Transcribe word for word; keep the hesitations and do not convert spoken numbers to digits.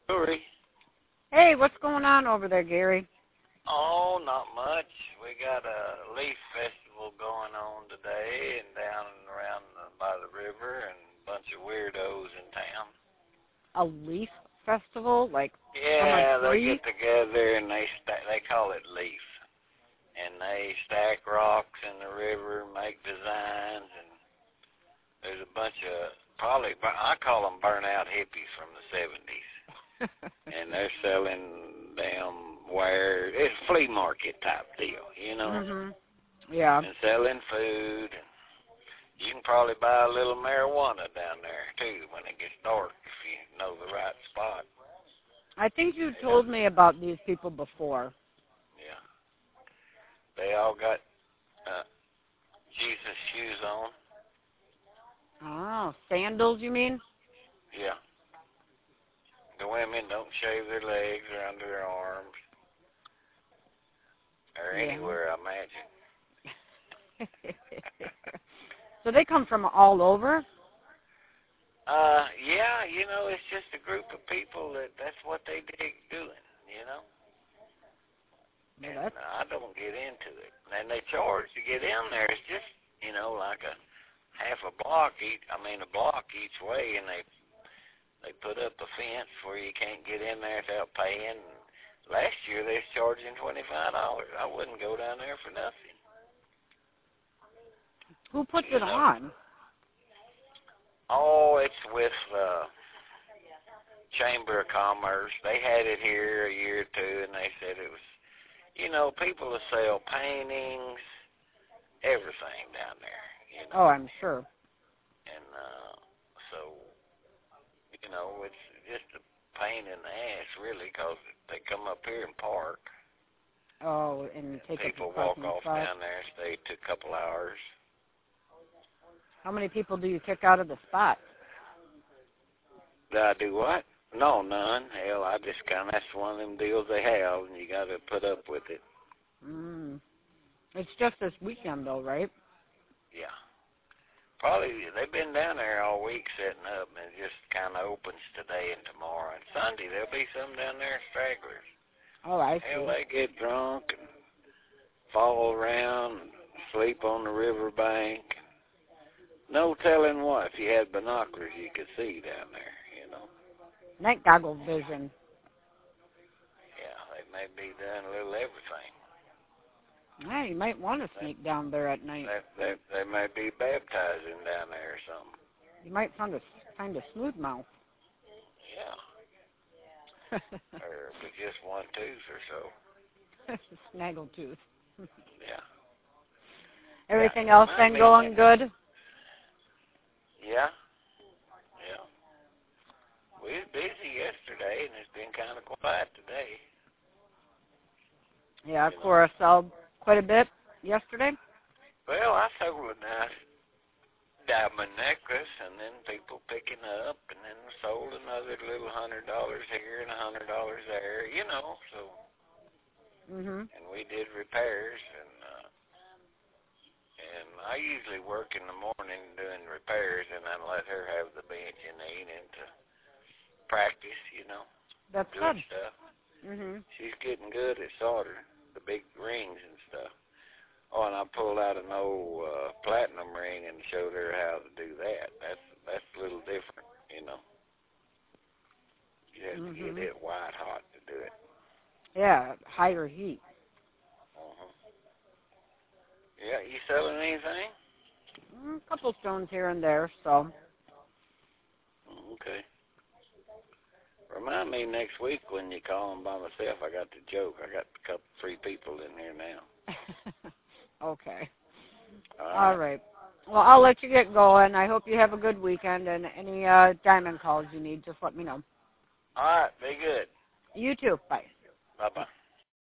Sorry. Hey, what's going on over there, Gary? Oh, not much. We got a leaf festival going on today and down and around the, by the river and a bunch of weirdos in town. A leaf festival? Like Yeah, from a they tree? get together and they sta- they call it leaf. And they stack rocks in the river, make designs, and there's a bunch of, probably, I call them burnout hippies from the seventies. And they're selling damn wire. It's a flea market type deal, you know. Mhm. Yeah. And selling food. And you can probably buy a little marijuana down there too when it gets dark if you know the right spot. I think you told me about these people before. Yeah. They all got uh, Jesus shoes on. Oh, sandals, you mean? Yeah. The women don't shave their legs or under their arms or Yeah. anywhere, I imagine. So they come from all over? Uh, yeah, you know, it's just a group of people that that's what they dig doing, you know. Well, And uh, I don't get into it. And they charge to get in there. It's just, you know, like a half a block each. I mean, a block each way, and they they put up a fence where you can't get in there without paying. Last year they was charging twenty-five dollars. I wouldn't go down there for nothing. Who puts you it know? on? Oh, it's with uh, Chamber of Commerce. They had it here a year or two, and they said it was, you know, people that sell paintings, everything down there. You know? Oh, I'm sure. And uh, so, you know, it's just a pain in the ass, really, because they come up here and park. Oh, and take People up the walk parking off spot. down there, stay a couple hours. How many people do you kick out of the spot? Did I do what? No, none. Hell, I just kind of, that's one of them deals they have, and you got to put up with it. Mm. It's just this weekend, though, right? Yeah. Probably, they've been down there all week setting up, and it just kind of opens today and tomorrow. And Sunday, there'll be some down there, stragglers. Oh, I see. Hell, they get drunk and fall around and sleep on the riverbank. No telling what. If you had binoculars, you could see down there, you know. Night goggle vision. Yeah, they may be doing a little everything. Yeah, you might want to sneak down there at night. They, they, they may be baptizing down there or something. You might find a, find a smooth mouth. Yeah. Or with just one tooth or so. Snaggletooth. Yeah. Everything yeah, else been going good? Yeah. Yeah. We was busy yesterday, and it's been kind of quiet today. Yeah, you Cora sold quite a bit yesterday. Well, I sold a nice diamond necklace, and then people picking up, and then sold another little hundred dollars here and a hundred dollars there, you know. So. Mhm. And we did repairs, and uh, and I usually work in the morning doing repairs, and then let her have the bench and the evening to practice, you know. That's doing good. stuff. Mhm. She's getting good at soldering the big rings and stuff. Oh, and I pulled out an old uh, platinum ring and showed her how to do that. That's that's a little different, you know. You have Mhm. to get it white hot to do it. Yeah, higher heat. Uh-huh. Yeah, you selling anything? Mm, a couple stones here and there, so. Okay. Remind me next week when you call them by myself. I got the joke. I got a couple, three people in here now. Okay. All right. All right. Well, I'll let you get going. I hope you have a good weekend, and any uh, diamond calls you need, just let me know. All right. Be good. You too. Bye. Bye-bye.